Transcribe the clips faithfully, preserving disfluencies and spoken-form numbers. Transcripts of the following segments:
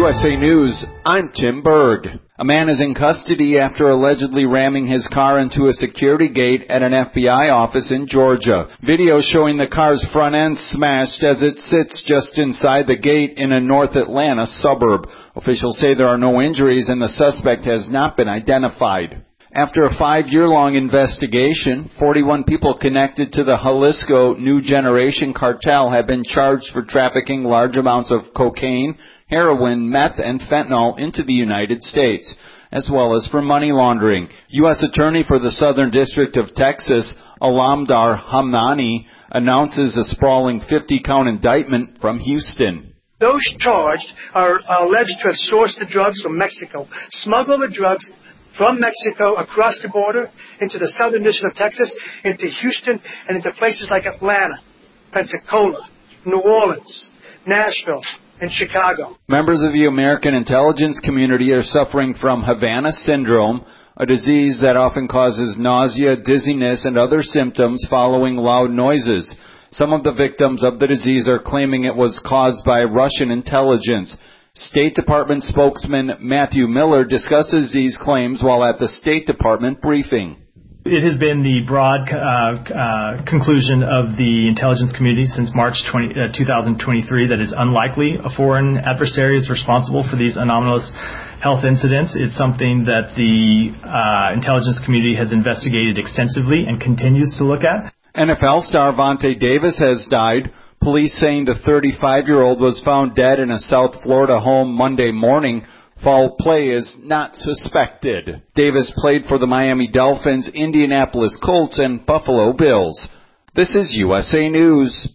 U S A News, I'm Tim Berg. A man is in custody after allegedly ramming his car into a security gate at an F B I office in Georgia. Video showing the car's front end smashed as it sits just inside the gate in a North Atlanta suburb. Officials say there are no injuries and the suspect has not been identified. After a five-year-long investigation, forty-one people connected to the Jalisco New Generation cartel have been charged for trafficking large amounts of cocaine, heroin, meth, and fentanyl into the United States, as well as for money laundering. U S Attorney for the Southern District of Texas, Alamdar Hamnani, announces a sprawling fifty-count indictment from Houston. Those charged are alleged to have sourced the drugs from Mexico, smuggled the drugs from Mexico across the border into the Southern District of Texas, into Houston, and into places like Atlanta, Pensacola, New Orleans, Nashville, and Chicago. Members of the American intelligence community are suffering from Havana syndrome, a disease that often causes nausea, dizziness, and other symptoms following loud noises. Some of the victims of the disease are claiming it was caused by Russian intelligence. State Department spokesman Matthew Miller discusses these claims while at the State Department briefing. It has been the broad uh, uh, conclusion of the intelligence community since March twentieth, uh, twenty twenty-three that it's unlikely a foreign adversary is responsible for these anomalous health incidents. It's something that the uh, intelligence community has investigated extensively and continues to look at. N F L star Vontae Davis has died. Police saying the thirty-five-year-old was found dead in a South Florida home Monday morning. Foul play is not suspected. Davis played for the Miami Dolphins, Indianapolis Colts, and Buffalo Bills. This is U S A News.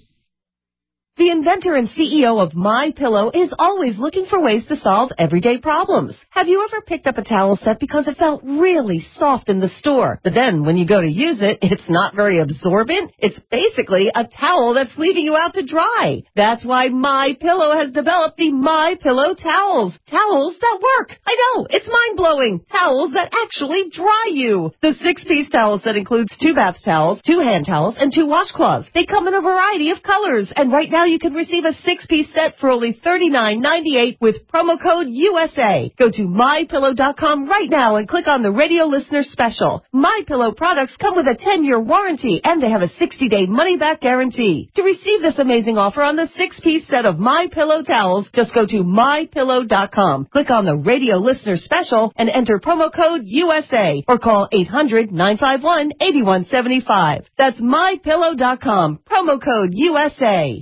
The inventor and C E O of MyPillow is always looking for ways to solve everyday problems. Have you ever picked up a towel set because it felt really soft in the store, but then when you go to use it, it's not very absorbent? It's basically a towel that's leaving you out to dry. That's why MyPillow has developed the MyPillow towels. Towels that work. I know, it's mind-blowing. Towels that actually dry you. The six-piece towel set includes two bath towels, two hand towels, and two washcloths. They come in a variety of colors, and right now you can receive a six-piece set for only thirty-nine ninety-eight with promo code U S A. Go to my pillow dot com right now and click on the radio listener special. MyPillow products come with a ten-year warranty, and they have a sixty-day money-back guarantee. To receive this amazing offer on the six-piece set of MyPillow towels, just go to my pillow dot com, click on the radio listener special, and enter promo code U S A, or call eight hundred nine five one eight one seven five. That's my pillow dot com, promo code U S A.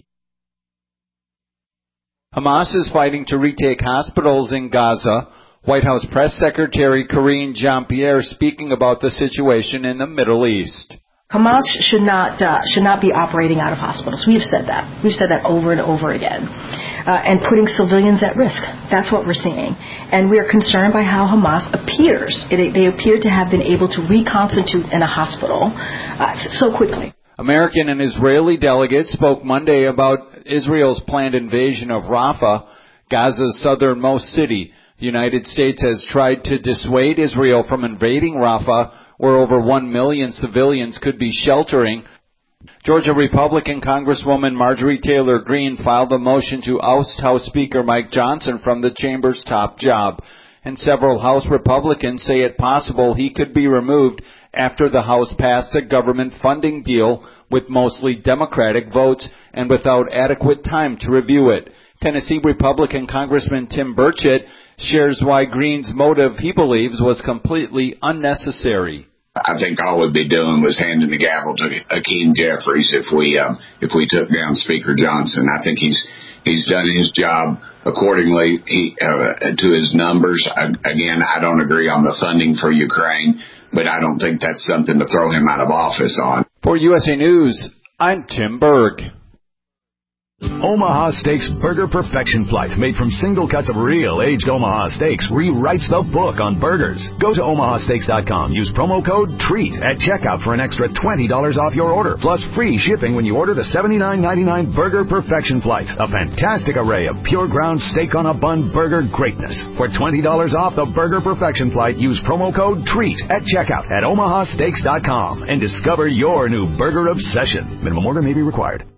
Hamas is fighting to retake hospitals in Gaza. White House Press Secretary Karine Jean-Pierre speaking about the situation in the Middle East. Hamas should not uh, should not be operating out of hospitals. We've said that. We've said that over and over again. Uh, and putting civilians at risk. That's what we're seeing. And we are concerned by how Hamas appears. It, they appear to have been able to reconstitute in a hospital uh, so quickly. American and Israeli delegates spoke Monday about Israel's planned invasion of Rafah, Gaza's southernmost city. The United States has tried to dissuade Israel from invading Rafah, where over one million civilians could be sheltering. Georgia Republican Congresswoman Marjorie Taylor Greene filed a motion to oust House Speaker Mike Johnson from the chamber's top job. And several House Republicans say it possible he could be removed after the House passed a government funding deal with mostly Democratic votes and without adequate time to review it. Tennessee Republican Congressman Tim Burchett shares why Greene's motive, he believes, was completely unnecessary. I think all we'd be doing was handing the gavel to Hakeem Jeffries if we um, if we took down Speaker Johnson. I think he's he's done his job accordingly he, uh, to his numbers. I, again, I don't agree on the funding for Ukraine, but I don't think that's something to throw him out of office on. For U S A News, I'm Tim Berg. Omaha Steaks Burger Perfection Flight, made from single cuts of real aged Omaha steaks, rewrites the book on burgers. Go to omaha steaks dot com. Use promo code TREAT at checkout for an extra twenty dollars off your order, plus free shipping when you order the seventy-nine ninety-nine Burger Perfection Flight, a fantastic array of pure ground steak on a bun burger greatness. For twenty dollars off the Burger Perfection Flight, use promo code TREAT at checkout at omaha steaks dot com and discover your new burger obsession. Minimum order may be required.